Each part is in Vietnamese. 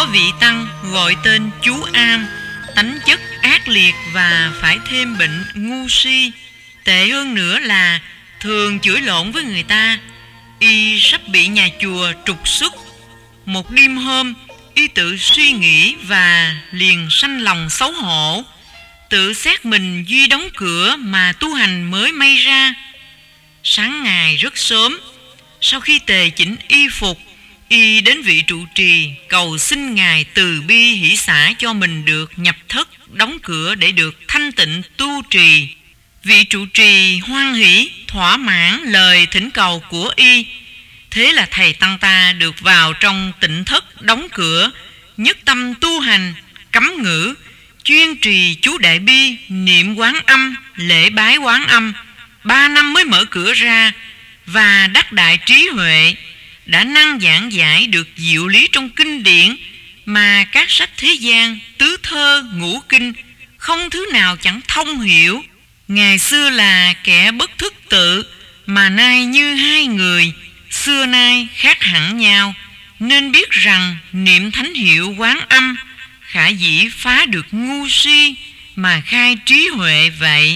có vị tăng gọi tên chú Am, tánh chất ác liệt và phải thêm bệnh ngu si. Tệ hơn nữa là thường chửi lộn với người ta. Y sắp bị nhà chùa trục xuất. Một đêm hôm, y tự suy nghĩ và liền sanh lòng xấu hổ, tự xét mình duy đóng cửa mà tu hành mới may ra. Sáng ngày rất sớm, sau khi tề chỉnh y phục, y đến vị trụ trì cầu xin ngài từ bi hỷ xả cho mình được nhập thất đóng cửa để được thanh tịnh tu trì. Vị trụ trì hoan hỷ thỏa mãn lời thỉnh cầu của y. Thế là thầy tăng ta được vào trong tịnh thất đóng cửa, nhất tâm tu hành, cấm ngữ, chuyên trì chú đại bi, niệm quán âm, lễ bái quán âm. 3 năm mới mở cửa ra, và đắc đại trí huệ, đã năng giảng giải được diệu lý trong kinh điển mà các sách thế gian, tứ thơ, ngũ kinh không thứ nào chẳng thông hiểu. Ngày xưa là kẻ bất thức tự, mà nay như hai người, xưa nay khác hẳn nhau, nên biết rằng niệm thánh hiệu quán âm khả dĩ phá được ngu si mà khai trí huệ vậy.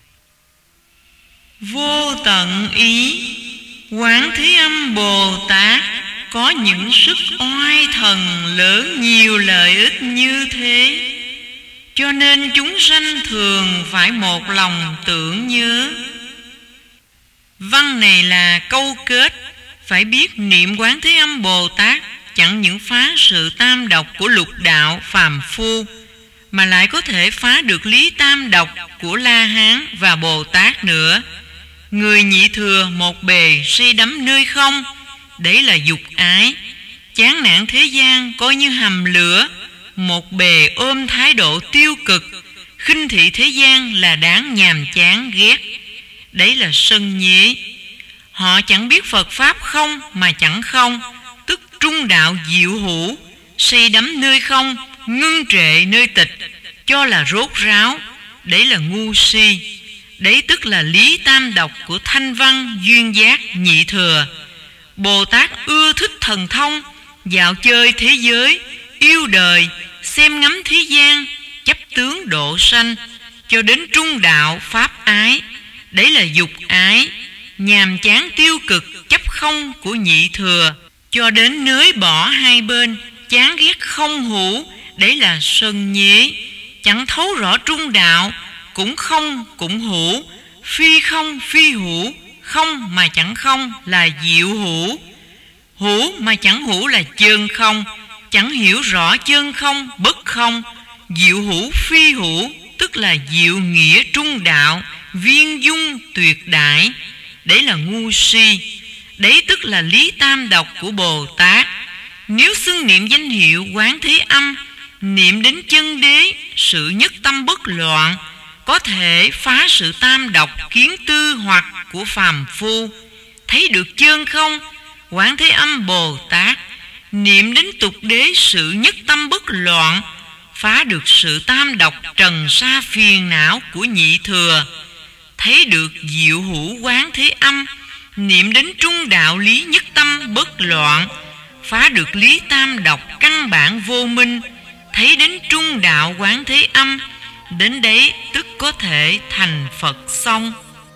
Vô tận ý, Quán Thế Âm Bồ Tát có những sức oai thần lớn nhiều lợi ích như thế, cho nên chúng sanh thường phải một lòng tưởng nhớ. Văn này là câu kết, phải biết niệm Quán Thế Âm Bồ Tát chẳng những phá sự tam độc của lục đạo phàm phu, mà lại có thể phá được lý tam độc của La Hán và Bồ Tát nữa. Người nhị thừa một bề say đắm nơi không, đấy là dục ái. Chán nản thế gian coi như hầm lửa, một bề ôm thái độ tiêu cực, khinh thị thế gian là đáng nhàm chán ghét, đấy là sân nhế. Họ chẳng biết Phật Pháp không mà chẳng không, tức trung đạo diệu hữu, say đắm nơi không, ngưng trệ nơi tịch, cho là rốt ráo, đấy là ngu si. Đấy tức là lý tam độc của thanh văn duyên giác nhị thừa. Bồ Tát ưa thích thần thông, dạo chơi thế giới, yêu đời, xem ngắm thế gian, chấp tướng độ sanh, cho đến trung đạo pháp ái, đấy là dục ái, nhàm chán tiêu cực chấp không của nhị thừa, cho đến nới bỏ hai bên, chán ghét không hữu, đấy là sân nhế. Chẳng thấu rõ trung đạo, cũng không cũng hữu, phi không phi hữu, không mà chẳng không là diệu hữu, hữu mà chẳng hữu là chân không, chẳng hiểu rõ chân không bất không. Diệu hữu phi hữu tức là diệu nghĩa trung đạo, viên dung tuyệt đại, đấy là ngu si. Đấy tức là lý tam độc của Bồ Tát. Nếu xưng niệm danh hiệu Quán Thế Âm, niệm đến chân đế, sự nhất tâm bất loạn, có thể phá sự tam độc kiến tư hoặc của phàm phu, thấy được chân không. Quán Thế Âm Bồ Tát niệm đến tục đế, sự nhất tâm bất loạn, phá được sự tam độc trần sa phiền não của nhị thừa. Thấy được diệu hữu Quán Thế Âm, niệm đến trung đạo lý nhất tâm bất loạn, phá được lý tam độc căn bản vô minh. Thấy đến trung đạo Quán Thế Âm, đến đấy tức có thể thành Phật xong.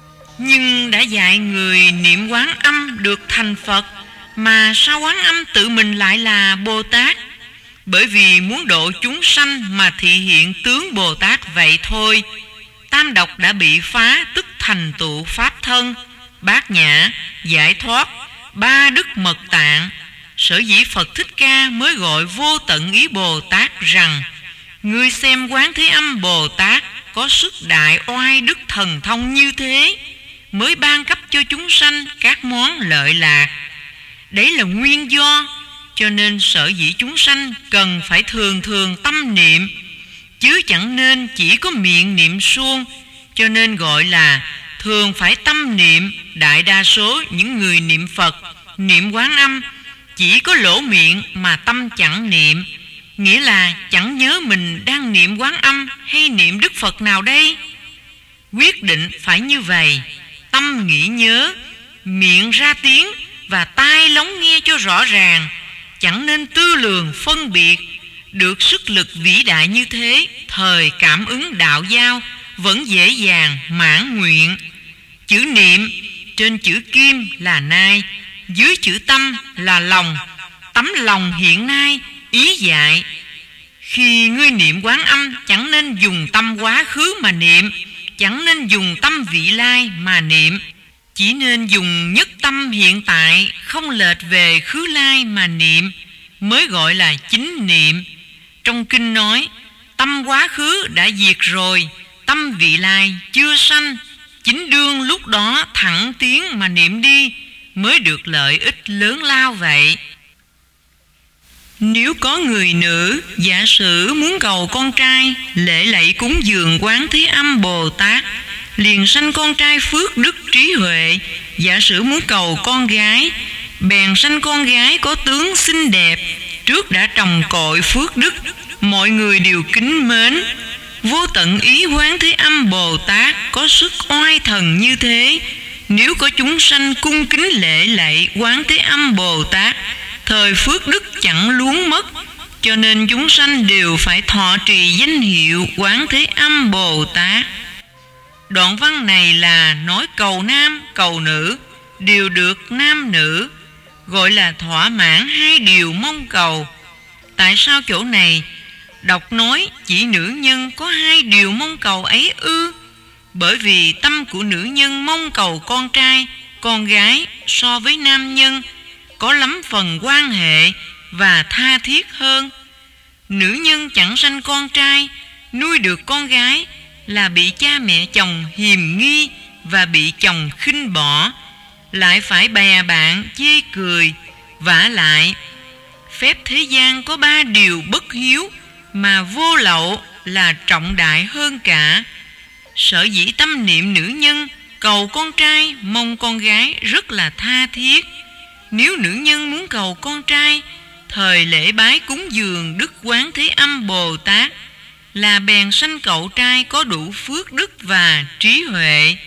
Nhưng đã dạy người niệm quán âm được thành Phật, mà sao quán âm tự mình lại là Bồ Tát? Bởi vì muốn độ chúng sanh mà thị hiện tướng Bồ Tát vậy thôi. Tam độc đã bị phá, tức thành tựu pháp thân, bát nhã, giải thoát, ba đức mật tạng. Sở dĩ Phật Thích Ca mới gọi vô tận ý Bồ Tát rằng: ngươi xem Quán Thế Âm Bồ Tát có sức đại oai đức thần thông như thế, mới ban cấp cho chúng sanh các món lợi lạc. Đấy là nguyên do, cho nên sở dĩ chúng sanh cần phải thường thường tâm niệm, chứ chẳng nên chỉ có miệng niệm suông. Cho nên gọi là thường phải tâm niệm. Đại đa số những người niệm Phật, niệm quán âm chỉ có lỗ miệng mà tâm chẳng niệm, nghĩa là chẳng nhớ mình đang niệm quán âm hay niệm Đức Phật nào đây. Quyết định phải như vậy, tâm nghĩ nhớ, miệng ra tiếng và tai lắng nghe cho rõ ràng, chẳng nên tư lường phân biệt được sức lực vĩ đại như thế, thời cảm ứng đạo giao vẫn dễ dàng mãn nguyện. Chữ niệm trên chữ kim là nai, dưới chữ tâm là lòng. Tấm lòng hiện nay ý dạy: khi ngươi niệm Quán Âm, chẳng nên dùng tâm quá khứ mà niệm, chẳng nên dùng tâm vị lai mà niệm, chỉ nên dùng nhất tâm hiện tại, không lệch về khứ lai mà niệm, mới gọi là chính niệm. Trong kinh nói, tâm quá khứ đã diệt rồi, tâm vị lai chưa sanh, chính đương lúc đó thẳng tiến mà niệm đi, mới được lợi ích lớn lao vậy. Nếu có người nữ giả sử muốn cầu con trai, lễ lạy cúng dường Quán Thế Âm Bồ Tát, liền sanh con trai phước đức trí huệ. Giả sử muốn cầu con gái, bèn sanh con gái có tướng xinh đẹp, trước đã trồng cội phước đức, mọi người đều kính mến. Vô tận ý Quán Thế Âm Bồ Tát có sức oai thần như thế, nếu có chúng sanh cung kính lễ lạy Quán Thế Âm Bồ Tát, thời phước đức chẳng luống mất, cho nên chúng sanh đều phải thọ trì danh hiệu Quán Thế Âm Bồ Tát. Đoạn văn này là nói cầu nam cầu nữ đều được nam nữ, gọi là thỏa mãn hai điều mong cầu. Tại sao chỗ này đọc nói chỉ nữ nhân có hai điều mong cầu ấy ư? Bởi vì tâm của nữ nhân mong cầu con trai, con gái so với nam nhân có lắm phần quan hệ và tha thiết hơn. Nữ nhân chẳng sanh con trai, nuôi được con gái là bị cha mẹ chồng hiềm nghi và bị chồng khinh bỏ, lại phải bè bạn chê cười. Vả lại, phép thế gian có ba điều bất hiếu mà vô lậu là trọng đại hơn cả. Sở dĩ tâm niệm nữ nhân cầu con trai mong con gái rất là tha thiết. Nếu nữ nhân muốn cầu con trai, thời lễ bái cúng dường Đức Quán Thế Âm Bồ Tát là bèn sanh cậu trai có đủ phước đức và trí huệ.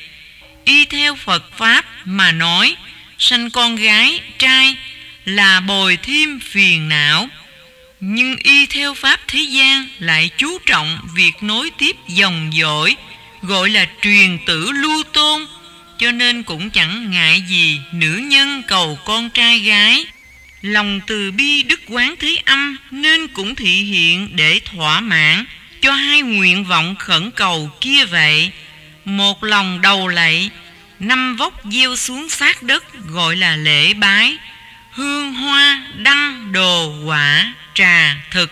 Y theo Phật Pháp mà nói, sanh con gái trai là bồi thêm phiền não. Nhưng y theo Pháp thế gian lại chú trọng việc nối tiếp dòng dõi, gọi là truyền tử lưu tôn, cho nên cũng chẳng ngại gì nữ nhân cầu con trai gái. Lòng từ bi Đức Quán Thế Âm nên cũng thị hiện để thỏa mãn cho hai nguyện vọng khẩn cầu kia vậy. Một lòng đầu lạy, 5 vốc gieo xuống sát đất gọi là lễ bái, hương hoa đăng đồ quả trà thực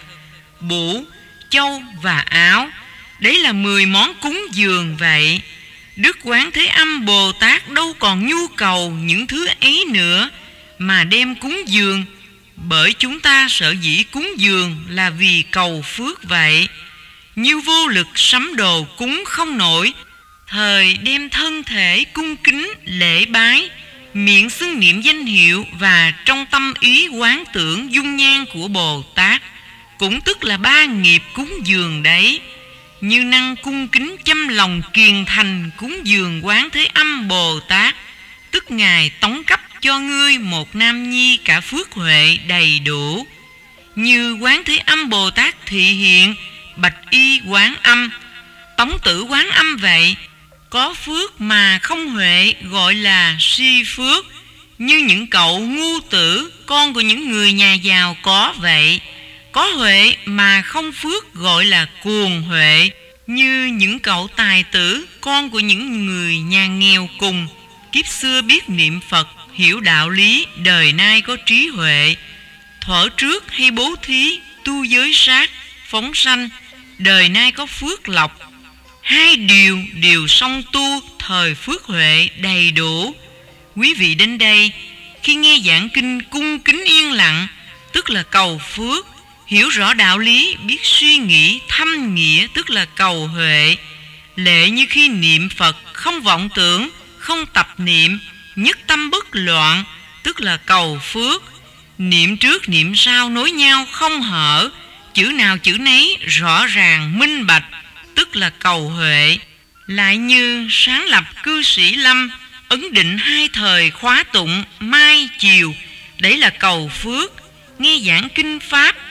bủ châu và áo, đấy là 10 món cúng dường vậy. Đức Quán Thế Âm Bồ Tát đâu còn nhu cầu những thứ ấy nữa mà đem cúng dường, bởi chúng ta sở dĩ cúng dường là vì cầu phước vậy. Như vô lực sắm đồ cúng không nổi, thời đem thân thể cung kính lễ bái, miệng xưng niệm danh hiệu và trong tâm ý quán tưởng dung nhan của Bồ Tát, cũng tức là 3 nghiệp cúng dường đấy. Như năng cung kính chăm lòng kiền thành cúng dường Quán Thế Âm Bồ Tát, tức Ngài tống cấp cho ngươi một nam nhi cả phước huệ đầy đủ. Như Quán Thế Âm Bồ Tát thị hiện bạch y Quán Âm, tống tử Quán Âm vậy, có phước mà không huệ gọi là si phước. Như những cậu ngu tử, con của những người nhà giàu có vậy, có huệ mà không phước gọi là cuồng huệ. Như những cậu tài tử, con của những người nhà nghèo cùng, kiếp xưa biết niệm Phật, hiểu đạo lý, đời nay có trí huệ, thuở trước hay bố thí, tu giới sát, phóng sanh, đời nay có phước lộc. Hai điều đều song tu, thời phước huệ đầy đủ. Quý vị đến đây, khi nghe giảng kinh cung kính yên lặng, tức là cầu phước. Hiểu rõ đạo lý, biết suy nghĩ thâm nghĩa, tức là cầu huệ. Lệ như khi niệm Phật, không vọng tưởng, không tập niệm, nhất tâm bất loạn, tức là cầu phước. Niệm trước niệm sau nối nhau không hở, chữ nào chữ nấy rõ ràng minh bạch, tức là cầu huệ. Lại như sáng lập cư sĩ Lâm, ấn định 2 thời khóa tụng mai chiều, đấy là cầu phước. Nghe giảng kinh Pháp,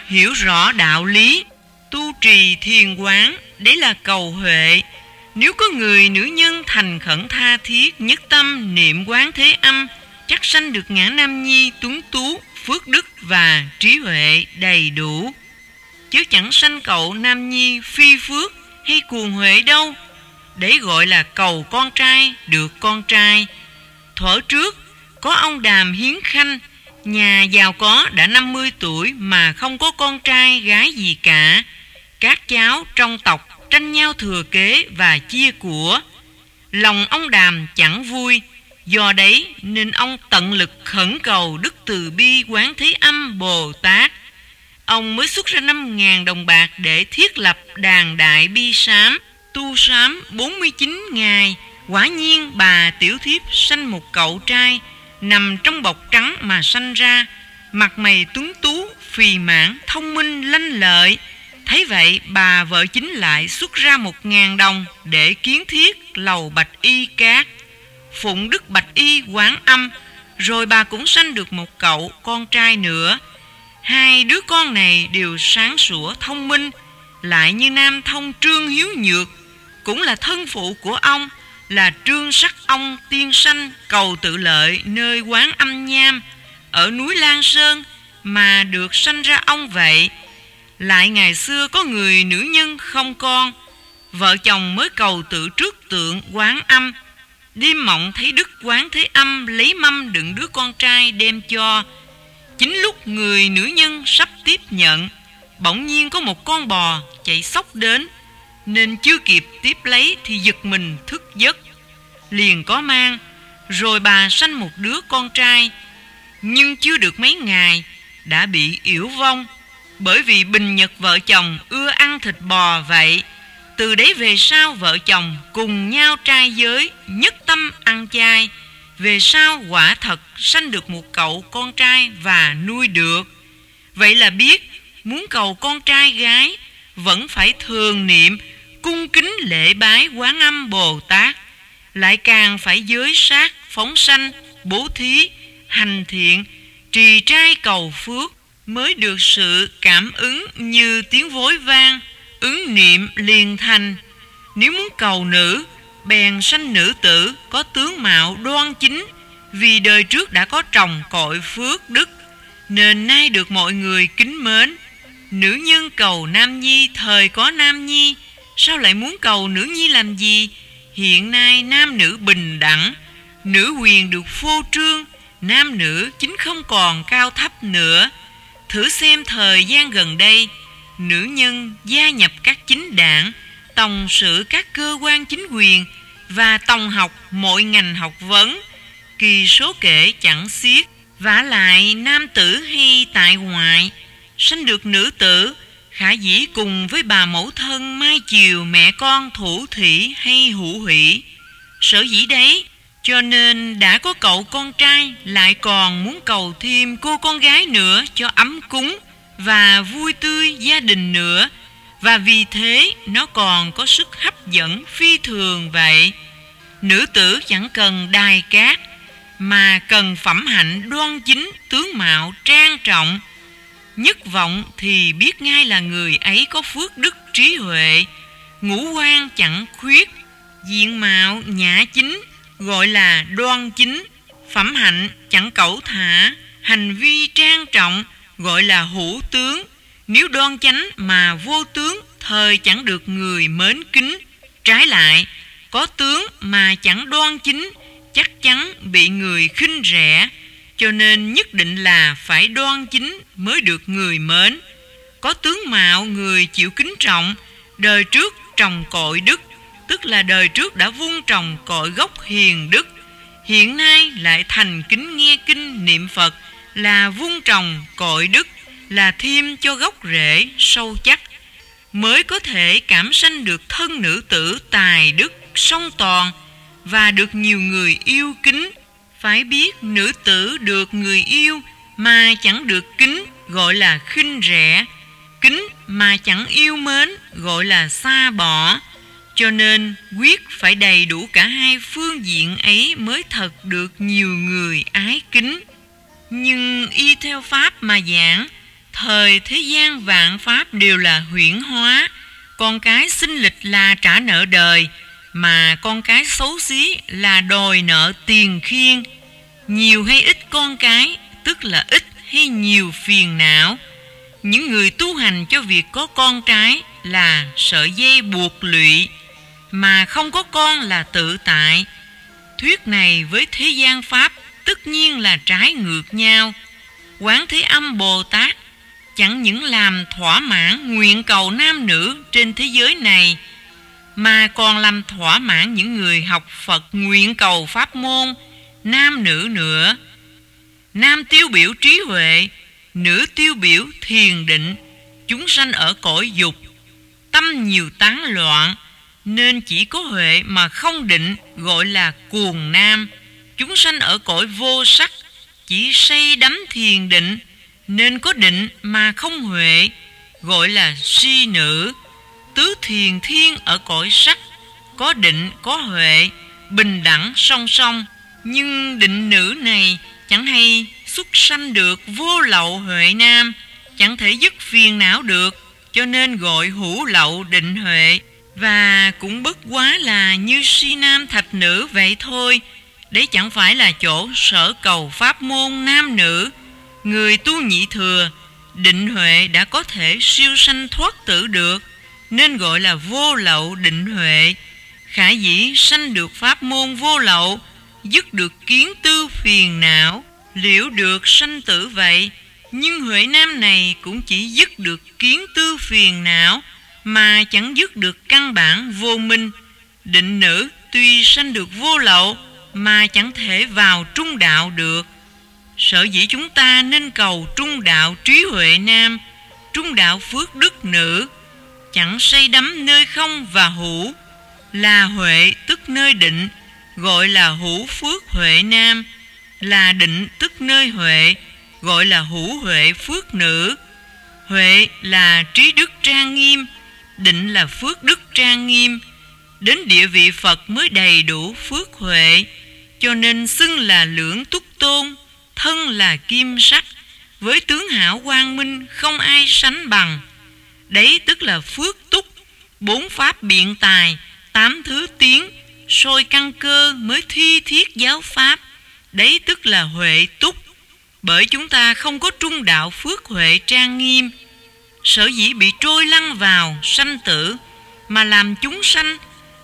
hiểu rõ đạo lý, tu trì thiền quán, đấy là cầu huệ. Nếu có người nữ nhân thành khẩn tha thiết, nhất tâm niệm quán thế âm, chắc sanh được ngã nam nhi tuấn tú, phước đức và trí huệ đầy đủ. Chứ chẳng sanh cậu nam nhi phi phước hay cuồng huệ đâu. Đấy gọi là cầu con trai được con trai. Thuở trước có ông Đàm Hiến Khanh, nhà giàu có đã 50 tuổi mà không có con trai gái gì cả. Các cháu trong tộc tranh nhau thừa kế và chia của. Lòng ông Đàm chẳng vui, do đấy nên ông tận lực khẩn cầu Đức Từ Bi Quán Thế Âm Bồ Tát. Ông mới xuất ra 5.000 đồng bạc để thiết lập đàn đại bi sám, tu sám 49 ngày. Quả nhiên bà tiểu thiếp sanh một cậu trai, nằm trong bọc trắng mà sanh ra, mặt mày tuấn tú, phì mãn, thông minh, lanh lợi. Thấy vậy bà vợ chính lại xuất ra 1.000 đồng để kiến thiết lầu Bạch Y Cát, phụng Đức Bạch Y Quán Âm. Rồi bà cũng sanh được một cậu con trai nữa. Hai đứa con này đều sáng sủa thông minh, lại như nam thông Trương Hiếu Nhược, cũng là thân phụ của ông, là Trương Sắc Ông tiên sanh cầu tự lợi nơi Quán Âm Nham ở núi Lan Sơn mà được sanh ra ông vậy. Lại ngày xưa có người nữ nhân không con, vợ chồng mới cầu tự trước tượng Quán Âm. Đêm mộng thấy Đức Quán Thế Âm lấy mâm đựng đứa con trai đem cho. Chính lúc người nữ nhân sắp tiếp nhận, bỗng nhiên có một con bò chạy xốc đến, nên chưa kịp tiếp lấy thì giật mình thức giấc, liền có mang. Rồi bà sanh một đứa con trai, nhưng chưa được mấy ngày đã bị yểu vong, bởi vì bình nhật vợ chồng ưa ăn thịt bò vậy. Từ đấy về sau vợ chồng cùng nhau trai giới, nhất tâm ăn chay. Về sau quả thật sanh được một cậu con trai và nuôi được. Vậy là biết muốn cầu con trai gái vẫn phải thường niệm cung kính lễ bái Quán Âm Bồ Tát, lại càng phải giới sát, phóng sanh, bố thí, hành thiện, trì trai cầu phước, mới được sự cảm ứng như tiếng vối vang, ứng niệm liền thành. Nếu muốn cầu nữ, bèn sanh nữ tử có tướng mạo đoan chính, vì đời trước đã có trồng cội phước đức, nên nay được mọi người kính mến. Nữ nhân cầu nam nhi thời có nam nhi, sao lại muốn cầu nữ nhi làm gì? Hiện nay nam nữ bình đẳng, nữ quyền được phô trương, nam nữ chính không còn cao thấp nữa. Thử xem thời gian gần đây, nữ nhân gia nhập các chính đảng, tổng sự các cơ quan chính quyền và tổng học mọi ngành học vấn, kỳ số kể chẳng xiết. Vả lại nam tử hay tại ngoại, sanh được nữ tử, khả dĩ cùng với bà mẫu thân mai chiều mẹ con thủ thủy hay hữu hủy. Sở dĩ đấy, cho nên đã có cậu con trai lại còn muốn cầu thêm cô con gái nữa cho ấm cúng và vui tươi gia đình nữa. Và vì thế nó còn có sức hấp dẫn phi thường vậy. Nữ tử chẳng cần đài cát, mà cần phẩm hạnh đoan chính, tướng mạo trang trọng. Nhất vọng thì biết ngay là người ấy có phước đức trí huệ, ngũ quan chẳng khuyết, diện mạo nhã chính, gọi là đoan chính. Phẩm hạnh chẳng cẩu thả, hành vi trang trọng, gọi là hữu tướng. Nếu đoan chánh mà vô tướng, thời chẳng được người mến kính. Trái lại, có tướng mà chẳng đoan chính, chắc chắn bị người khinh rẻ. Cho nên nhất định là phải đoan chính mới được người mến. Có tướng mạo người chịu kính trọng, đời trước trồng cội đức, tức là đời trước đã vun trồng cội gốc hiền đức, hiện nay lại thành kính nghe kinh niệm Phật, là vun trồng cội đức, là thêm cho gốc rễ sâu chắc, mới có thể cảm sanh được thân nữ tử tài đức song toàn và được nhiều người yêu kính. Phải biết nữ tử được người yêu mà chẳng được kính gọi là khinh rẻ, kính mà chẳng yêu mến gọi là xa bỏ. Cho nên quyết phải đầy đủ cả hai phương diện ấy mới thật được nhiều người ái kính. Nhưng y theo pháp mà giảng Thời thế gian vạn pháp đều là huyễn hóa, con cái sinh lịch là trả nợ đời, mà con cái xấu xí là đòi nợ tiền khiên. Nhiều hay ít con cái, tức là ít hay nhiều phiền não. Những người tu hành cho việc có con trái là sợi dây buộc lụy, mà không có con là tự tại. Thuyết này với thế gian pháp tất nhiên là trái ngược nhau. Quán Thế Âm Bồ Tát chẳng những làm thỏa mãn nguyện cầu nam nữ trên thế giới này, mà còn làm thỏa mãn những người học Phật nguyện cầu pháp môn nam nữ nữa. Nam tiêu biểu trí huệ, nữ tiêu biểu thiền định. Chúng sanh ở cõi dục, tâm nhiều tán loạn, nên chỉ có huệ mà không định, gọi là cuồng nam. Chúng sanh ở cõi vô sắc, chỉ say đắm thiền định, nên có định mà không huệ, gọi là si nữ. Tứ thiền thiên ở cõi sắc, có định có huệ, bình đẳng song song. Nhưng định nữ này chẳng hay xuất sanh được vô lậu huệ nam, chẳng thể dứt phiền não được, cho nên gọi hữu lậu định huệ. Và cũng bất quá là như si nam thạch nữ vậy thôi. Đấy chẳng phải là chỗ sở cầu pháp môn nam nữ. Người tu nhị thừa, định huệ đã có thể siêu sanh thoát tử được, nên gọi là vô lậu định huệ. Khả dĩ sanh được pháp môn vô lậu, dứt được kiến tư phiền não, liễu được sanh tử vậy. Nhưng huệ nam này cũng chỉ dứt được kiến tư phiền não, mà chẳng dứt được căn bản vô minh. Định nữ tuy sanh được vô lậu, mà chẳng thể vào trung đạo được. Sở dĩ chúng ta nên cầu trung đạo trí huệ nam, trung đạo phước đức nữ, chẳng say đắm nơi không và hữu, là huệ tức nơi định, gọi là hữu phước huệ nam, là định tức nơi huệ, gọi là hữu huệ phước nữ. Huệ là trí đức trang nghiêm, định là phước đức trang nghiêm. Đến địa vị Phật mới đầy đủ phước huệ, cho nên xưng là lưỡng túc tôn, thân là kim sắc, với tướng hảo quang minh không ai sánh bằng. Đấy tức là phước túc, 4 pháp biện tài, 8 thứ tiếng, soi căn cơ mới thi thiết giáo pháp. Đấy tức là huệ túc. Bởi chúng ta không có trung đạo phước huệ trang nghiêm, sở dĩ bị trôi lăn vào sanh tử, mà làm chúng sanh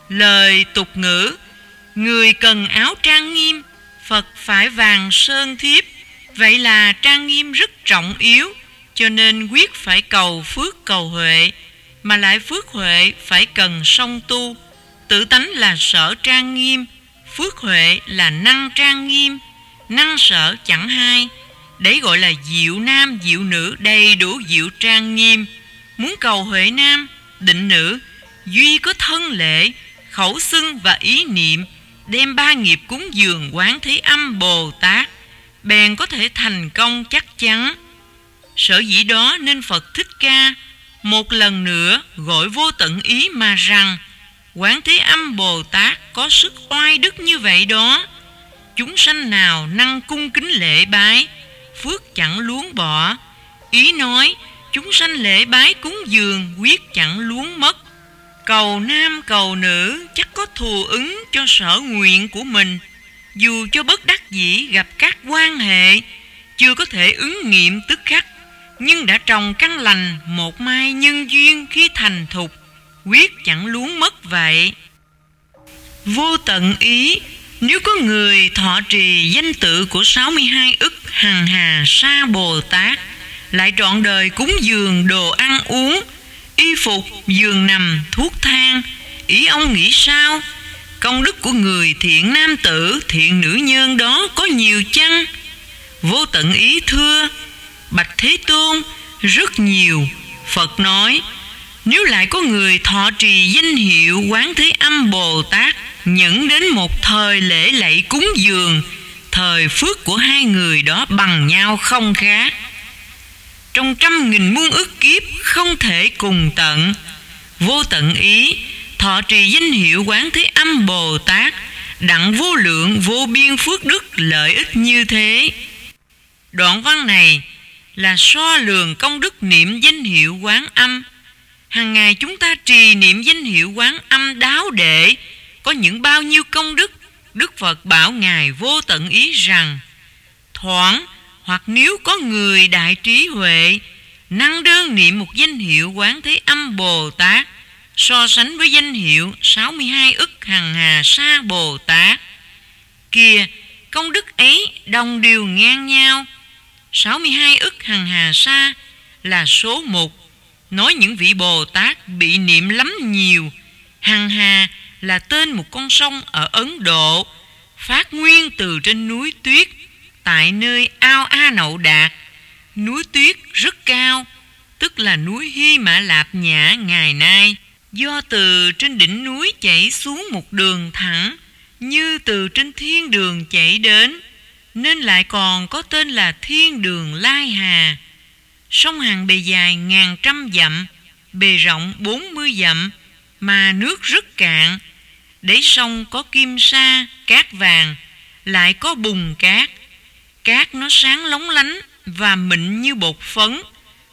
lời tục ngữ. Người cần áo trang nghiêm, Phật phải vàng sơn thiếp. Vậy là trang nghiêm rất trọng yếu, cho nên quyết phải cầu phước cầu huệ, mà lại phước huệ phải cần song tu. Tự tánh là sở trang nghiêm, phước huệ là năng trang nghiêm, năng sở chẳng hai. Đấy gọi là diệu nam diệu nữ, đầy đủ diệu trang nghiêm. Muốn cầu huệ nam, định nữ, duy có thân lễ, khẩu xưng và ý niệm, đem 3 nghiệp cúng dường Quán Thế Âm Bồ Tát, bèn có thể thành công chắc chắn. Sở dĩ đó nên Phật Thích Ca một lần nữa gọi vô tận ý mà rằng Quán Thế Âm Bồ Tát có sức oai đức như vậy đó. Chúng sanh nào năng cung kính lễ bái, phước chẳng luống bỏ. Ý nói chúng sanh lễ bái cúng dường quyết chẳng luống mất. Cầu nam cầu nữ chắc có thù ứng cho sở nguyện của mình. Dù cho bất đắc dĩ gặp các quan hệ, chưa có thể ứng nghiệm tức khắc, nhưng đã trồng căn lành một mai nhân duyên khi thành thục, quyết chẳng luống mất vậy. Vô tận ý, nếu có người thọ trì danh tự của 62 ức hằng hà sa Bồ Tát, lại trọn đời cúng dường đồ ăn uống, y phục, giường nằm, thuốc thang, ý ông nghĩ sao? Công đức của người thiện nam tử, thiện nữ nhân đó có nhiều chăng? Vô tận ý thưa: bạch Thế Tôn, rất nhiều. Phật nói: nếu lại có người thọ trì danh hiệu Quán Thế Âm Bồ Tát, nhẫn đến một thời lễ lạy cúng dường, thời phước của hai người đó bằng nhau không khác. Trong 100.000 muôn ức kiếp không thể cùng tận. Vô tận ý, thọ trì danh hiệu Quán Thế Âm Bồ Tát, đặng vô lượng vô biên phước đức lợi ích như thế. Đoạn văn này là so lường công đức niệm danh hiệu Quán Âm. Hàng ngày chúng ta trì niệm danh hiệu Quán Âm đáo để có những bao nhiêu công đức. Đức Phật bảo Ngài Vô Tận Ý rằng: thoảng hoặc nếu có người đại trí huệ năng đơn niệm một danh hiệu Quán Thế Âm Bồ Tát, so sánh với danh hiệu 62 ức hằng hà sa Bồ Tát, kìa công đức ấy đồng đều ngang nhau. 62 ức hằng hà sa là số 1, nói những vị Bồ Tát bị niệm lắm nhiều. Hằng hà là tên một con sông ở Ấn Độ, phát nguyên từ trên núi tuyết tại nơi Ao A Nậu Đạt. Núi tuyết rất cao, tức là núi Hy Mã Lạp Nhã ngày nay, do từ trên đỉnh núi chảy xuống một đường thẳng như từ trên thiên đường chảy đến, nên lại còn có tên là Thiên Đường Lai Hà. Sông Hằng bề dài ngàn trăm dặm, bề rộng 40 dặm, mà nước rất cạn. Đáy sông có kim sa, cát vàng, lại có bùn cát. Cát nó sáng lóng lánh và mịn như bột phấn.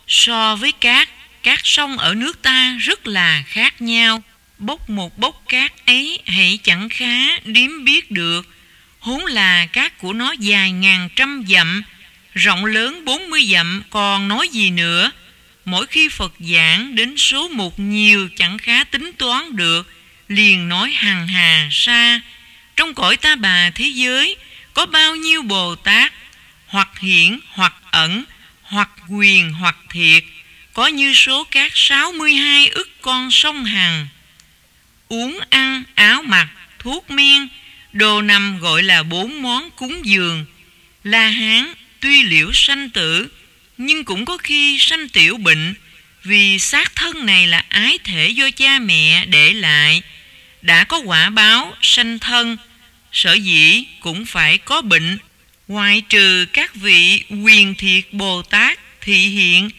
So với các sông ở nước ta rất là khác nhau. Bốc một bốc cát ấy hãy chẳng khá điếm biết được, huống là cát của nó dài ngàn trăm dặm, rộng lớn 40 dặm còn nói gì nữa. Mỗi khi Phật giảng đến số một nhiều chẳng khá tính toán được, liền nói hằng hà sa. Trong cõi ta bà thế giới có bao nhiêu Bồ Tát, hoặc hiển hoặc ẩn, hoặc quyền hoặc thiệt, có như số các 62 ức con sông Hằng. Uống ăn, áo mặc, thuốc men, đồ nằm gọi là 4 món cúng dường. La Hán tuy liễu sanh tử, nhưng cũng có khi sanh tiểu bệnh, vì xác thân này là ái thể do cha mẹ để lại, đã có quả báo sanh thân, sở dĩ cũng phải có bệnh. Ngoại trừ các vị quyền thiệt Bồ Tát thị hiện,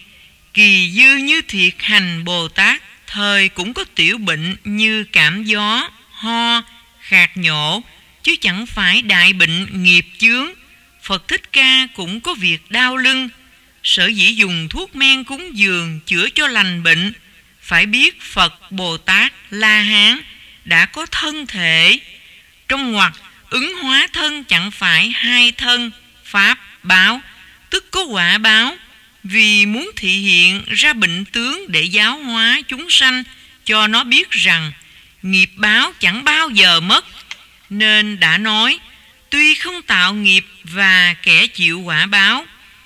kỳ dư như thiệt hành Bồ Tát, thời cũng có tiểu bệnh như cảm gió, ho, khạc nhổ, chứ chẳng phải đại bệnh nghiệp chướng. Phật Thích Ca cũng có việc đau lưng, sở dĩ dùng thuốc men cúng dường chữa cho lành bệnh. Phải biết Phật Bồ Tát La Hán đã có thân thể, trong ngoặc ứng hóa thân chẳng phải hai thân, pháp báo, tức có quả báo, vì muốn thị hiện ra bệnh tướng để giáo hóa chúng sanh, cho nó biết rằng nghiệp báo chẳng bao giờ mất. Nên đã nói, tuy không tạo nghiệp và kẻ chịu quả báo,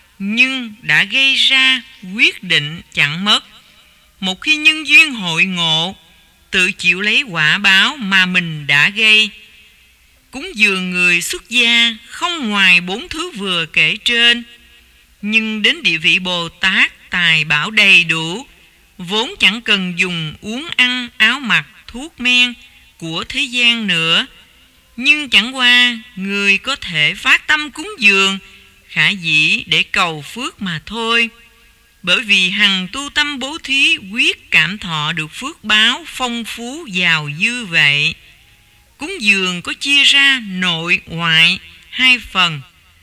nhưng đã gây ra quyết định chẳng mất. Một khi nhân duyên hội ngộ, tự chịu lấy quả báo mà mình đã gây. Cúng dường người xuất gia không ngoài 4 thứ vừa kể trên, nhưng đến địa vị Bồ Tát tài bảo đầy đủ, vốn chẳng cần dùng uống ăn, áo mặc, thuốc men của thế gian nữa. Nhưng chẳng qua người có thể phát tâm cúng dường khả dĩ để cầu phước mà thôi. Bởi vì hằng tu tâm bố thí quyết cảm thọ được phước báo phong phú giàu dư vậy. Cúng dường có chia ra nội ngoại hai phần,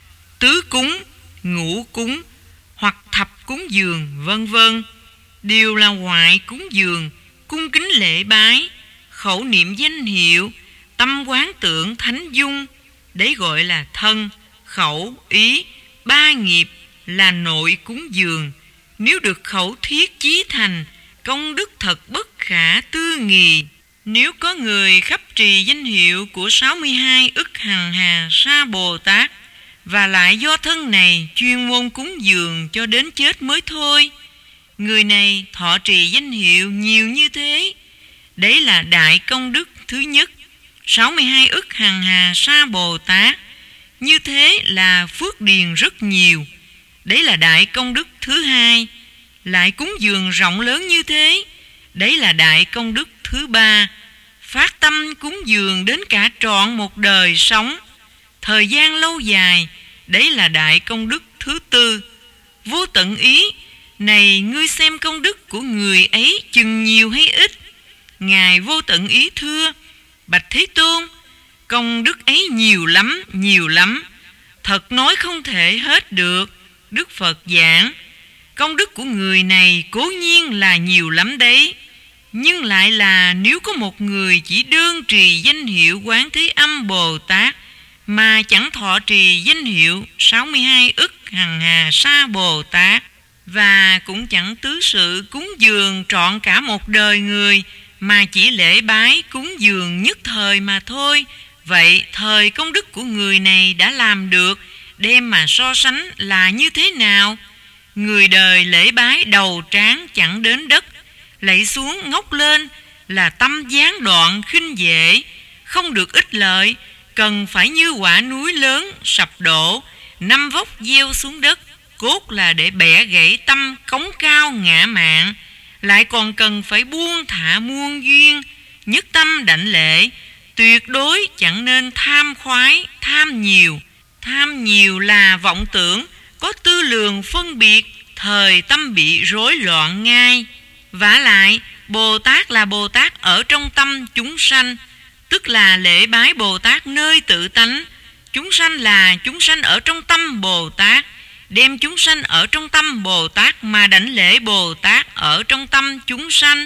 tứ cúng, ngũ cúng hoặc thập cúng dường vân vân. Đều là ngoại cúng dường, cung kính lễ bái, khẩu niệm danh hiệu, tâm quán tưởng thánh dung, đấy gọi là thân, khẩu, ý. 3 nghiệp là nội cúng dường. Nếu được khẩu thiết chí thành, công đức thật bất khả tư nghì. Nếu có người khắp trì danh hiệu của 62 ức hằng hà sa Bồ Tát, và lại do thân này chuyên môn cúng dường cho đến chết mới thôi, người này thọ trì danh hiệu nhiều như thế, đấy là đại công đức thứ nhất. 62 ức hằng hà sa Bồ Tát, như thế là phước điền rất nhiều, đấy là đại công đức thứ hai. Lại cúng dường rộng lớn như thế, đấy là đại công đức thứ ba. Phát tâm cúng dường đến cả trọn một đời sống, thời gian lâu dài, đấy là đại công đức thứ tư. Vô tận ý, này ngươi xem công đức của người ấy chừng nhiều hay ít. Ngài Vô Tận Ý thưa: Bạch Thế Tôn, công đức ấy nhiều lắm, thật nói không thể hết được. Đức Phật giảng, công đức của người này cố nhiên là nhiều lắm đấy, nhưng lại là nếu có một người chỉ đơn trì danh hiệu Quán Thế Âm Bồ Tát mà chẳng thọ trì danh hiệu 62 ức hằng hà sa Bồ Tát, và cũng chẳng tứ sự cúng dường trọn cả một đời người, mà chỉ lễ bái cúng dường nhất thời mà thôi, vậy thời công đức của người này đã làm được, đem mà so sánh là như thế nào? Người đời lễ bái đầu trán chẳng đến đất, lạy xuống ngóc lên là tâm gián đoạn khinh dễ, không được ích lợi, cần phải như quả núi lớn sập đổ, 5 vốc gieo xuống đất, cốt là để bẻ gãy tâm cống cao ngã mạn, lại còn cần phải buông thả muôn duyên, nhất tâm đảnh lễ, tuyệt đối chẳng nên tham khoái, tham nhiều. Tham nhiều là vọng tưởng, có tư lường phân biệt, thời tâm bị rối loạn ngay. Vả lại, Bồ Tát là Bồ Tát ở trong tâm chúng sanh, tức là lễ bái Bồ Tát nơi tự tánh. Chúng sanh là chúng sanh ở trong tâm Bồ Tát, đem chúng sanh ở trong tâm Bồ Tát mà đảnh lễ Bồ Tát ở trong tâm chúng sanh.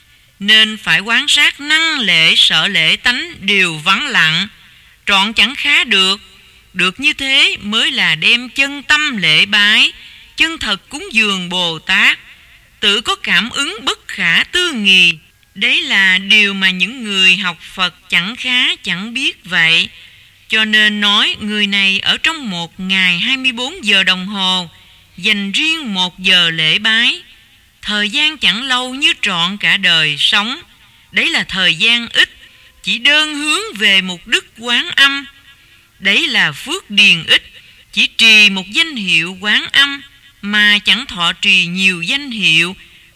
Nên phải quán sát năng lễ sợ lễ tánh đều vắng lặng, trọn chẳng khá được. Được như thế mới là đem chân tâm lễ bái, chân thật cúng dường Bồ Tát, tự có cảm ứng bất khả tư nghì. Đấy là điều mà những người học Phật chẳng khá chẳng biết vậy. Cho nên nói người này ở trong một ngày 24 giờ đồng hồ, dành riêng 1 giờ lễ bái, thời gian chẳng lâu như trọn cả đời sống. Đấy là thời gian ít, chỉ đơn hướng về mục đức Quán Âm. Đấy là phước điền ít, chỉ trì một danh hiệu Quán Âm mà chẳng thọ trì nhiều danh hiệu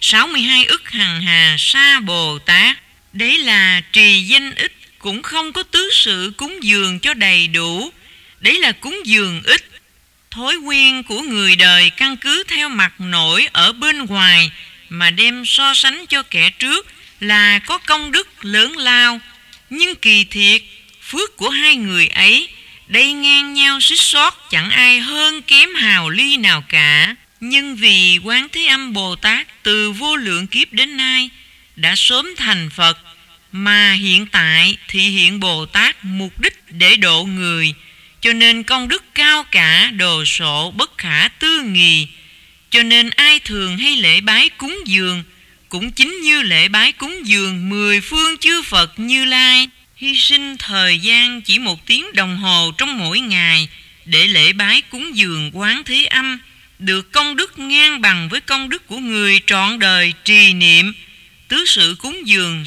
62 ức hằng hà sa Bồ Tát. Đấy là trì danh ít, cũng không có tứ sự cúng dường cho đầy đủ. Đấy là cúng dường ít. Thói quen của người đời căn cứ theo mặt nổi ở bên ngoài mà đem so sánh cho kẻ trước là có công đức lớn lao. Nhưng kỳ thiệt, phước của hai người ấy đây ngang nhau xích xót, chẳng ai hơn kém hào ly nào cả. Nhưng vì Quán Thế Âm Bồ Tát từ vô lượng kiếp đến nay đã sớm thành Phật, mà hiện tại thị hiện Bồ Tát mục đích để độ người, cho nên công đức cao cả đồ sộ bất khả tư nghì. Cho nên ai thường hay lễ bái cúng dường cũng chính như lễ bái cúng dường 10 phương chư Phật Như Lai, hy sinh thời gian chỉ 1 tiếng đồng hồ trong mỗi ngày để lễ bái cúng dường Quán Thế Âm, được công đức ngang bằng với công đức của người trọn đời trì niệm tứ sự cúng dường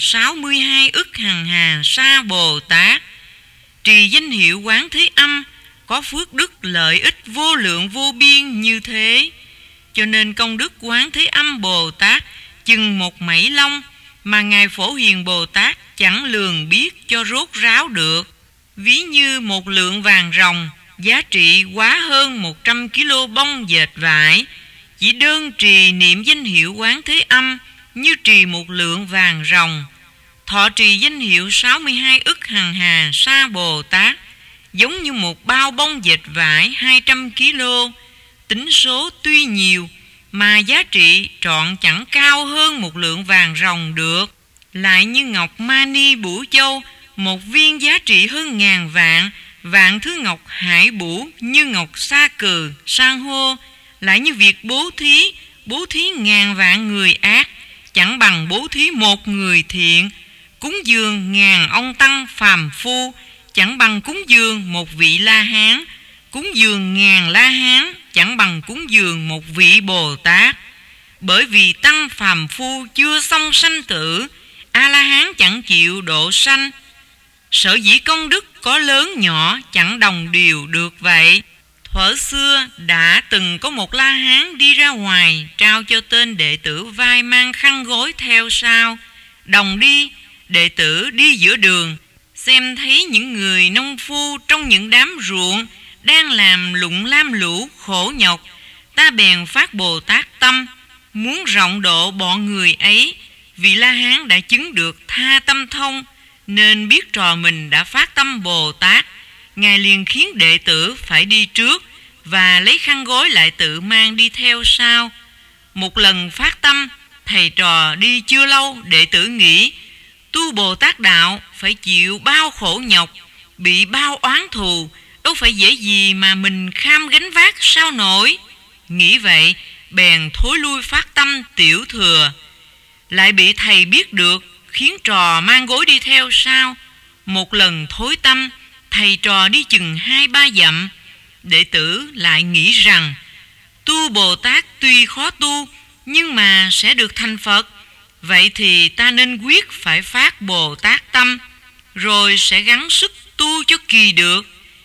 62 ức hằng hà sa Bồ Tát. Trì danh hiệu Quán Thế Âm có phước đức lợi ích vô lượng vô biên như thế. Cho nên công đức Quán Thế Âm Bồ Tát chừng một mảy lông mà Ngài Phổ Hiền Bồ Tát chẳng lường biết cho rốt ráo được. Ví như một lượng vàng ròng giá trị quá hơn 100 kg bông dệt vải, chỉ đơn trì niệm danh hiệu Quán Thế Âm như trì một lượng vàng ròng. Thọ trì danh hiệu 62 ức hằng hà sa Bồ Tát giống như một bao bông dệt vải 200 kg. Tính số tuy nhiều mà giá trị trọn chẳng cao hơn một lượng vàng ròng được. Lại như ngọc mani bửu châu, một viên giá trị hơn ngàn vạn, vạn thứ ngọc hải bửu như ngọc sa cừ, san hô. Lại như việc bố thí ngàn vạn người ác, chẳng bằng bố thí một người thiện. Cúng dường ngàn ông tăng phàm phu, chẳng bằng cúng dường một vị La Hán. Cúng dường ngàn La Hán, chẳng bằng cúng dường một vị Bồ Tát. Bởi vì tăng phàm phu chưa xong sanh tử, A-la-hán chẳng chịu độ sanh. Sở dĩ công đức có lớn nhỏ chẳng đồng đều được vậy. Thuở xưa đã từng có một La Hán đi ra ngoài, trao cho tên đệ tử vai mang khăn gối theo sau. Đồng đi, đệ tử đi giữa đường, xem thấy những người nông phu trong những đám ruộng đang làm lụng lam lũ khổ nhọc. Ta bèn phát Bồ Tát tâm, muốn rộng độ bọn người ấy. Vị La Hán đã chứng được tha tâm thông, nên biết trò mình đã phát tâm Bồ Tát. Ngài liền khiến đệ tử phải đi trước và lấy khăn gối lại tự mang đi theo sau. Một lần phát tâm, thầy trò đi chưa lâu, đệ tử nghĩ tu Bồ Tát đạo phải chịu bao khổ nhọc, bị bao oán thù, đâu phải dễ gì mà mình kham gánh vác sao nổi. Nghĩ vậy, bèn thối lui phát tâm tiểu thừa. Lại bị thầy biết được, khiến trò mang gối đi theo sau. Một lần thối tâm, thầy trò đi chừng 2-3 dặm, đệ tử lại nghĩ rằng tu Bồ Tát tuy khó tu, nhưng mà sẽ được thành Phật. Vậy thì ta nên quyết phải phát Bồ Tát tâm, rồi sẽ gắng sức tu cho kỳ được.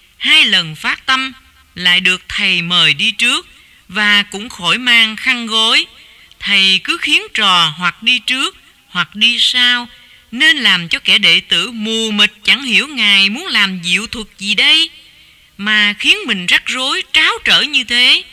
2 lần phát tâm, lại được thầy mời đi trước, và cũng khỏi mang khăn gối. Thầy cứ khiến trò hoặc đi trước, hoặc đi sau, nên làm cho kẻ đệ tử mù mịt chẳng hiểu Ngài muốn làm diệu thuật gì đây, mà khiến mình rắc rối tráo trở như thế.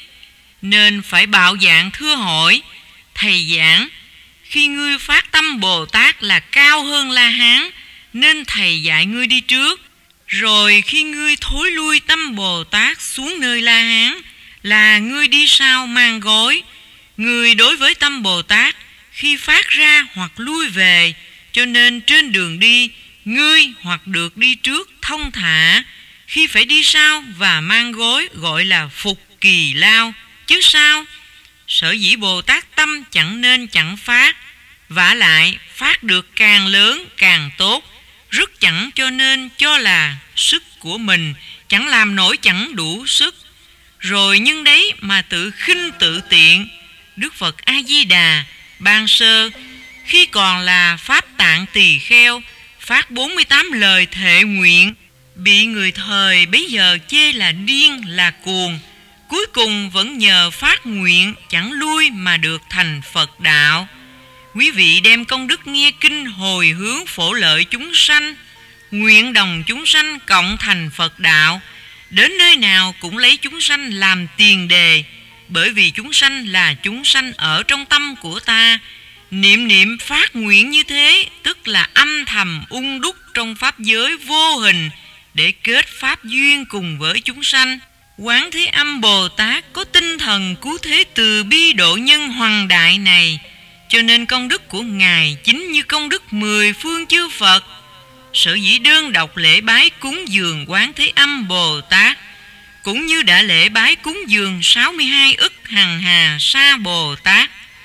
Nên phải bạo dạn thưa hỏi. Thầy giảng, khi ngươi phát tâm Bồ Tát là cao hơn La Hán, nên thầy dạy ngươi đi trước. Rồi khi ngươi thối lui tâm Bồ Tát xuống nơi La Hán, là ngươi đi sau mang gối. Ngươi đối với tâm Bồ Tát khi phát ra hoặc lui về, cho nên trên đường đi, ngươi hoặc được đi trước thông thả, khi phải đi sau và mang gối gọi là phục kỳ lao, chứ sao? Sở dĩ Bồ Tát tâm chẳng nên chẳng phát, vả lại phát được càng lớn càng tốt, rất chẳng cho nên cho là sức của mình, chẳng làm nổi chẳng đủ sức. Rồi nhưng đấy mà tự khinh tự tiện. Đức Phật A-di-đà ban sơ khi còn là Pháp Tạng Tỳ Kheo, phát 48 lời thệ nguyện, bị người thời bấy giờ chê là điên là cuồng. Cuối cùng vẫn nhờ phát nguyện chẳng lui mà được thành Phật đạo. Quý vị đem công đức nghe kinh hồi hướng phổ lợi chúng sanh, nguyện đồng chúng sanh cộng thành Phật đạo. Đến nơi nào cũng lấy chúng sanh làm tiền đề, bởi vì chúng sanh là chúng sanh ở trong tâm của ta. Niệm phát nguyện như thế, tức là âm thầm ung đúc trong pháp giới vô hình, để kết pháp duyên cùng với chúng sanh. Quán Thế Âm Bồ Tát có tinh thần cứu thế từ bi độ nhân hoằng đại này, cho nên công đức của Ngài chính như công đức 10 phương chư Phật. Sở dĩ đơn độc lễ bái cúng dường Quán Thế Âm Bồ Tát, cũng như đã lễ bái cúng dường 62 ức hằng hà sa Bồ Tát.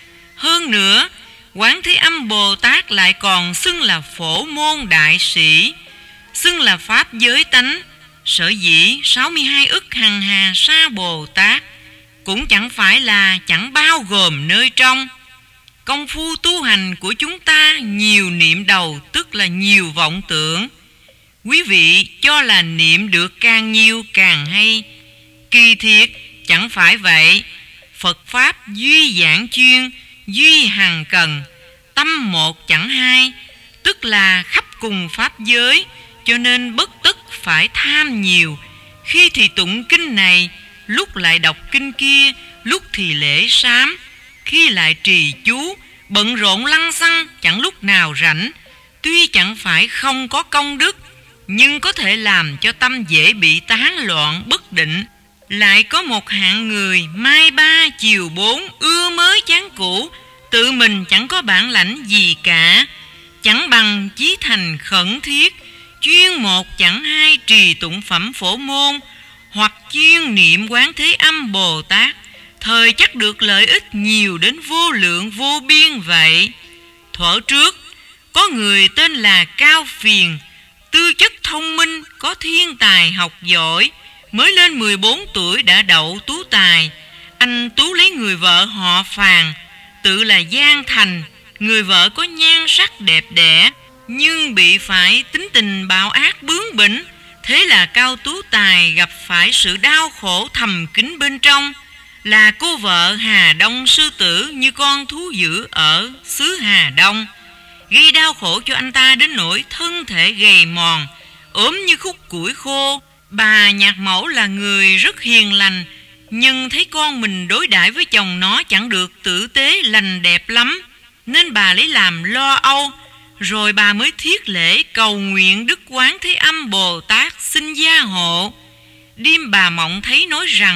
Hơn nữa, Quán Thế Âm Bồ Tát lại còn xưng là Phổ Môn Đại Sĩ, xưng là Pháp Giới Tánh. Sở dĩ 62 ức hằng hà sa Bồ Tát cũng chẳng phải là chẳng bao gồm nơi trong. Công phu tu hành của chúng ta nhiều niệm đầu, tức là nhiều vọng tưởng. Quý vị cho là niệm được càng nhiều càng hay, kỳ thiệt chẳng phải vậy. Phật Pháp duy giảng chuyên, duy hằng cần, tâm một chẳng hai, tức là khắp cùng Pháp giới, cho nên bất tức phải tham nhiều. Khi thì tụng kinh này, lúc lại đọc kinh kia, lúc thì lễ sám, khi lại trì chú, bận rộn lăng xăng chẳng lúc nào rảnh. Tuy chẳng phải không có công đức, nhưng có thể làm cho tâm dễ bị tán loạn bất định. Lại có một hạng người mai 3 chiều 4, ưa mới chán cũ, tự mình chẳng có bản lãnh gì cả, chẳng bằng chí thành khẩn thiết, chuyên một chẳng hai trì tụng phẩm Phổ Môn, hoặc chuyên niệm Quán Thế Âm Bồ Tát, thời chắc được lợi ích nhiều đến vô lượng vô biên vậy. Thuở trước, có người tên là Cao Phiền, tư chất thông minh, có thiên tài học giỏi, mới lên 14 tuổi đã đậu tú tài. Anh tú lấy người vợ họ Phàn, tự là Giang Thành. Người vợ có nhan sắc đẹp đẽ, nhưng bị phải tính tình bạo ác bướng bỉnh. Thế là Cao Tú Tài gặp phải sự đau khổ thầm kín bên trong, là cô vợ Hà Đông sư tử như con thú dữ ở xứ Hà Đông, gây đau khổ cho anh ta đến nỗi thân thể gầy mòn, ốm như khúc củi khô. Bà nhạc mẫu là người rất hiền lành, nhưng thấy con mình đối đãi với chồng nó chẳng được tử tế lành đẹp lắm, nên bà lấy làm lo âu. Rồi bà mới thiết lễ cầu nguyện Đức Quán Thế Âm Bồ Tát xin gia hộ. Đêm bà mộng thấy nói rằng: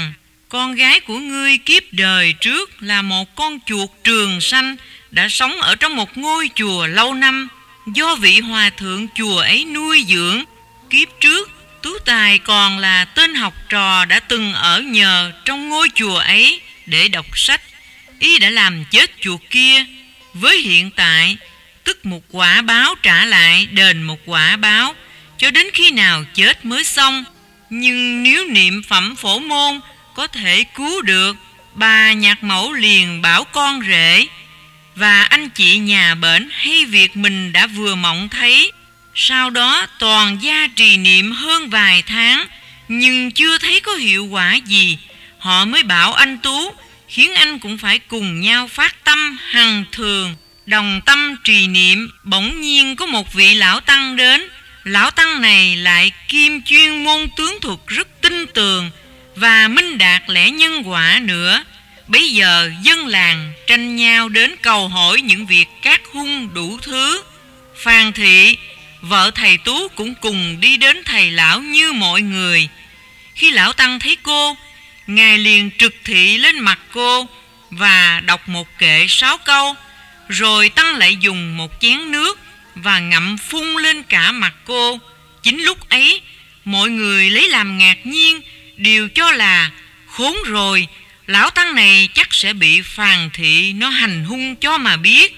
Con gái của ngươi kiếp đời trước là một con chuột trường sanh, đã sống ở trong một ngôi chùa lâu năm, do vị hòa thượng chùa ấy nuôi dưỡng. Kiếp trước, Tú Tài còn là tên học trò đã từng ở nhờ trong ngôi chùa ấy để đọc sách. Y đã làm chết chuột kia. Với hiện tại, tức một quả báo trả lại đền một quả báo, cho đến khi nào chết mới xong. Nhưng nếu niệm phẩm Phổ Môn có thể cứu được, bà nhạc mẫu liền bảo con rể và anh chị nhà bển hay việc mình đã vừa mộng thấy. Sau đó toàn gia trì niệm hơn vài tháng, nhưng chưa thấy có hiệu quả gì. Họ mới bảo anh Tú, khiến anh cũng phải cùng nhau phát tâm hằng thường, đồng tâm trì niệm. Bỗng nhiên có một vị lão tăng đến. Lão tăng này lại kiêm chuyên môn tướng thuật rất tinh tường và minh đạt lẽ nhân quả nữa. Bấy giờ dân làng tranh nhau đến cầu hỏi những việc cát hung đủ thứ. Phàn Thị, vợ thầy Tú, cũng cùng đi đến thầy lão như mọi người. Khi lão tăng thấy cô, ngài liền trực thị lên mặt cô và đọc một kệ 6 câu, rồi tăng lại dùng một chén nước và ngậm phun lên cả mặt cô. Chính lúc ấy, mọi người lấy làm ngạc nhiên, đều cho là khốn rồi, lão tăng này chắc sẽ bị Phàn Thị nó hành hung cho mà biết.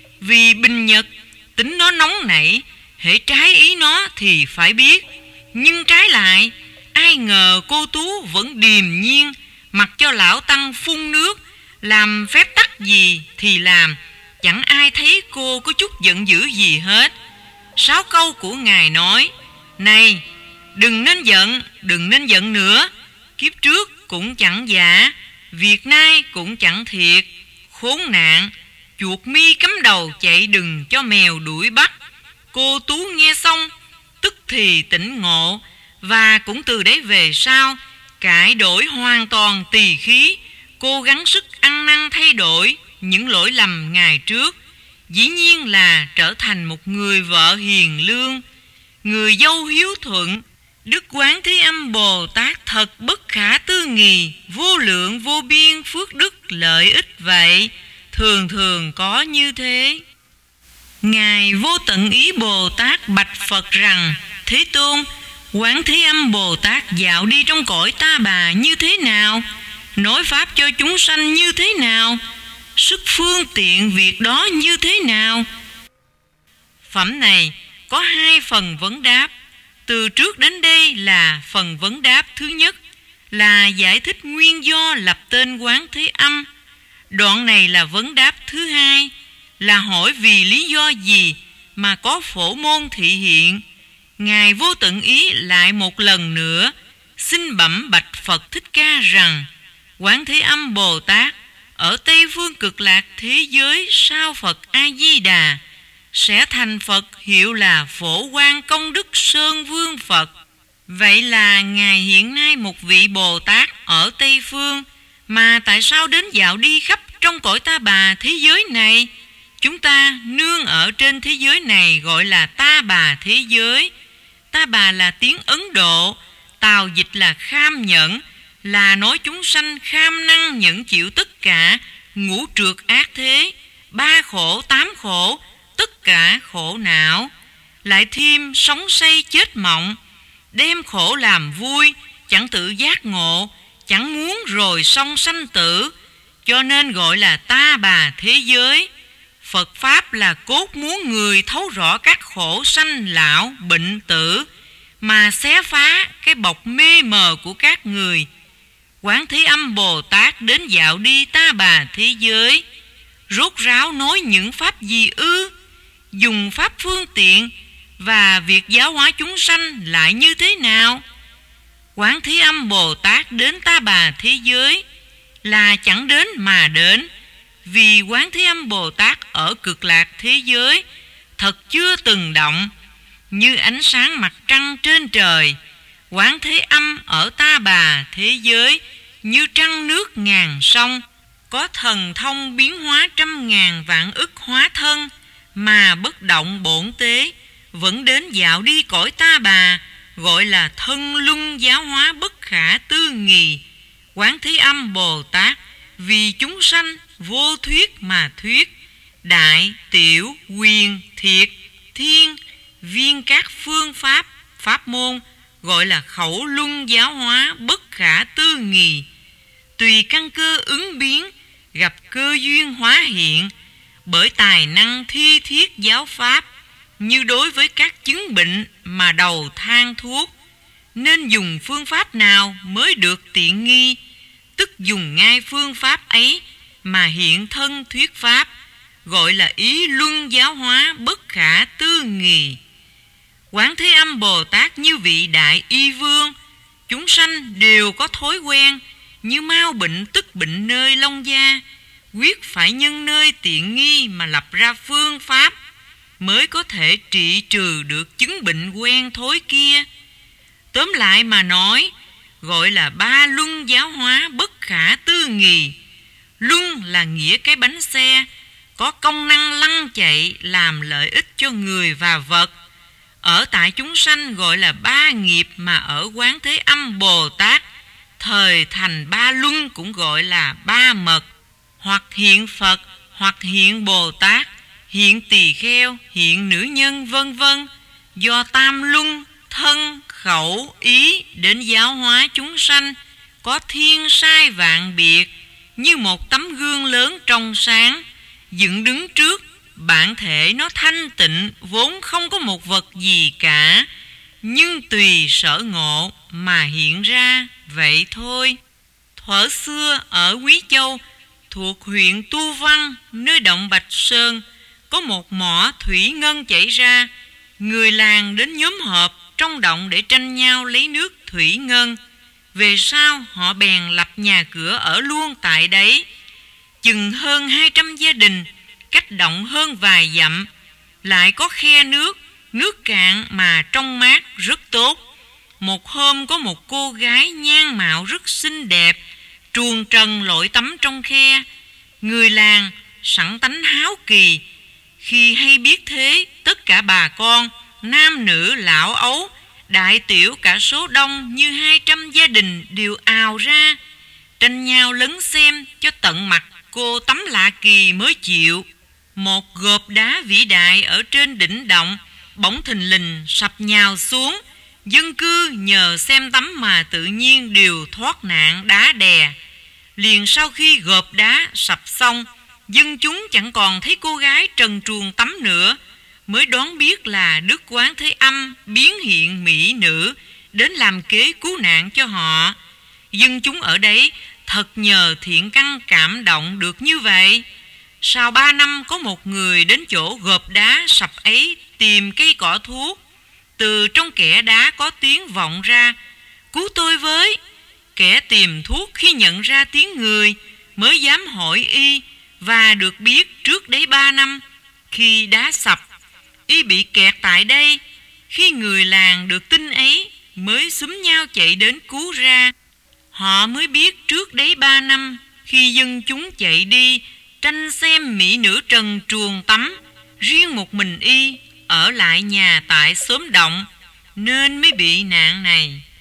Vì Bình Nhật tính nó nóng nảy, hễ trái ý nó thì phải biết. Nhưng trái lại, ai ngờ cô Tú vẫn điềm nhiên, mặc cho lão tăng phun nước, làm phép tắc gì thì làm. Chẳng ai thấy cô có chút giận dữ gì hết. 6 câu của ngài nói: này, đừng nên giận, đừng nên giận nữa. Kiếp trước cũng chẳng giả, việc nay cũng chẳng thiệt. Khốn nạn, chuột mi cắm đầu chạy đừng cho mèo đuổi bắt. Cô Tú nghe xong tức thì tỉnh ngộ, và cũng từ đấy về sau cải đổi hoàn toàn tỳ khí. Cô gắng sức ăn năn thay đổi những lỗi lầm ngày trước, dĩ nhiên là trở thành một người vợ hiền lương, người dâu hiếu thuận. Đức Quán Thế Âm Bồ Tát thật bất khả tư nghì, vô lượng vô biên phước đức lợi ích vậy, thường thường có như thế. Ngài Vô Tận Ý Bồ Tát bạch Phật rằng: Thế Tôn, Quán Thế Âm Bồ Tát dạo đi trong cõi Ta Bà như thế nào? Nói pháp cho chúng sanh như thế nào? Sức phương tiện việc đó như thế nào? Phẩm này có 2 phần vấn đáp. Từ trước đến đây là phần vấn đáp thứ nhất, là giải thích nguyên do lập tên Quán Thế Âm. Đoạn này là vấn đáp thứ hai, là hỏi vì lý do gì mà có Phổ Môn thị hiện. Ngài Vô Tận Ý lại một lần nữa xin bẩm bạch Phật Thích Ca rằng: Quán Thế Âm Bồ Tát ở Tây Phương Cực Lạc thế giới sau Phật A Di Đà sẽ thành Phật, hiệu là Phổ Quang Công Đức Sơn Vương Phật. Vậy là ngài hiện nay một vị Bồ Tát ở Tây Phương, mà tại sao đến dạo đi khắp trong cõi Ta Bà thế giới này? Chúng ta nương ở trên thế giới này gọi là Ta Bà thế giới. Ta Bà là tiếng Ấn Độ, tào dịch là kham nhẫn, là nói chúng sanh kham năng nhẫn chịu tất cả ngũ trượt ác thế, 3 khổ 8 khổ, tất cả khổ não. Lại thêm sống say chết mộng, đem khổ làm vui, chẳng tự giác ngộ, chẳng muốn rồi xong sanh tử, cho nên gọi là Ta Bà thế giới. Phật Pháp là cốt muốn người thấu rõ các khổ sanh lão bệnh tử, mà xé phá cái bọc mê mờ của các người. Quán Thế Âm Bồ Tát đến dạo đi Ta Bà thế giới, rốt ráo nói những pháp gì ư? Dùng pháp phương tiện và việc giáo hóa chúng sanh lại như thế nào? Quán Thế Âm Bồ Tát đến Ta Bà thế giới là chẳng đến mà đến, vì Quán Thế Âm Bồ Tát ở Cực Lạc thế giới thật chưa từng động, như ánh sáng mặt trăng trên trời. Quán Thế Âm ở Ta Bà thế giới như trăng nước ngàn sông, có thần thông biến hóa 100.000 vạn ức hóa thân, mà bất động bổn tế, vẫn đến dạo đi cõi Ta Bà, gọi là thân luân giáo hóa bất khả tư nghì. Quán Thế Âm Bồ Tát vì chúng sanh vô thuyết mà thuyết, đại, tiểu, quyền, thiệt, thiên, viên các phương pháp, pháp môn, gọi là khẩu luân giáo hóa bất khả tư nghì. Tùy căn cơ ứng biến, gặp cơ duyên hóa hiện, bởi tài năng thi thiết giáo pháp, như đối với các chứng bệnh mà đầu thang thuốc, nên dùng phương pháp nào mới được tiện nghi, tức dùng ngay phương pháp ấy mà hiện thân thuyết pháp, gọi là ý luân giáo hóa bất khả tư nghì. Quán Thế Âm Bồ Tát như vị đại y vương, chúng sanh đều có thói quen, như mau bệnh tức bệnh nơi lông da, quyết phải nhân nơi tiện nghi mà lập ra phương pháp, mới có thể trị trừ được chứng bệnh quen thói kia. Tóm lại mà nói, gọi là ba luân giáo hóa bất khả tư nghì. Luân là nghĩa cái bánh xe, có công năng lăn chạy làm lợi ích cho người và vật. Ở tại chúng sanh gọi là ba nghiệp, mà ở Quán Thế Âm Bồ Tát thời thành ba luân cũng gọi là ba mật, hoặc hiện Phật, hoặc hiện Bồ Tát, hiện tỳ kheo, hiện nữ nhân, vân vân, do tam luân thân khẩu ý đến giáo hóa chúng sanh, có thiên sai vạn biệt, như một tấm gương lớn trong sáng dựng đứng trước bản thể nó thanh tịnh, vốn không có một vật gì cả, nhưng tùy sở ngộ mà hiện ra vậy thôi. Thuở xưa ở Quý Châu thuộc huyện Tu Văn, nơi động Bạch Sơn, có một mỏ thủy ngân chảy ra. Người làng đến nhóm họp trong động để tranh nhau lấy nước thủy ngân. Về sau họ bèn lập nhà cửa ở luôn tại đấy. Chừng hơn 200 gia đình, cách động hơn vài dặm, lại có khe nước, nước cạn mà trong mát rất tốt. Một hôm có một cô gái nhan mạo rất xinh đẹp, truồng trần lội tắm trong khe. Người làng sẵn tánh háo kỳ, khi hay biết thế, tất cả bà con, nam nữ lão ấu, đại tiểu cả số đông như 200 gia đình đều ào ra, tranh nhau lấn xem cho tận mặt cô tắm lạ kỳ mới chịu. Một gộp đá vĩ đại ở trên đỉnh động bỗng thình lình sập nhào xuống. Dân cư nhờ xem tắm mà tự nhiên đều thoát nạn đá đè. Liền sau khi gộp đá sập xong, dân chúng chẳng còn thấy cô gái trần truồng tắm nữa, mới đoán biết là Đức Quán Thế Âm biến hiện mỹ nữ đến làm kế cứu nạn cho họ. Dân chúng ở đấy thật nhờ thiện căn cảm động được như vậy. Sau 3 năm có một người đến chỗ gộp đá sập ấy tìm cây cỏ thuốc. Từ trong kẽ đá có tiếng vọng ra: "Cứu tôi với!" Kẻ tìm thuốc khi nhận ra tiếng người mới dám hỏi y, và được biết trước đấy 3 năm, khi đá sập, y bị kẹt tại đây. Khi người làng được tin ấy mới xúm nhau chạy đến cứu ra. Họ mới biết trước đấy 3 năm, khi dân chúng chạy đi tranh xem mỹ nữ trần truồng tắm, riêng một mình y ở lại nhà tại xóm động, nên mới bị nạn này.